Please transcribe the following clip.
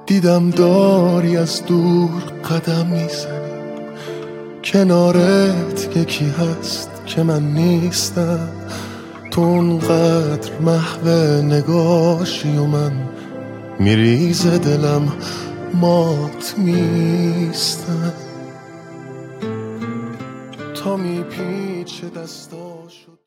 دیدم داری از دور قدم میزنی، کنارت یکی هست که من نیستم. تو اونقدر محو نگاشی و من میریز دلم مات میستم. تا میپیچه دستا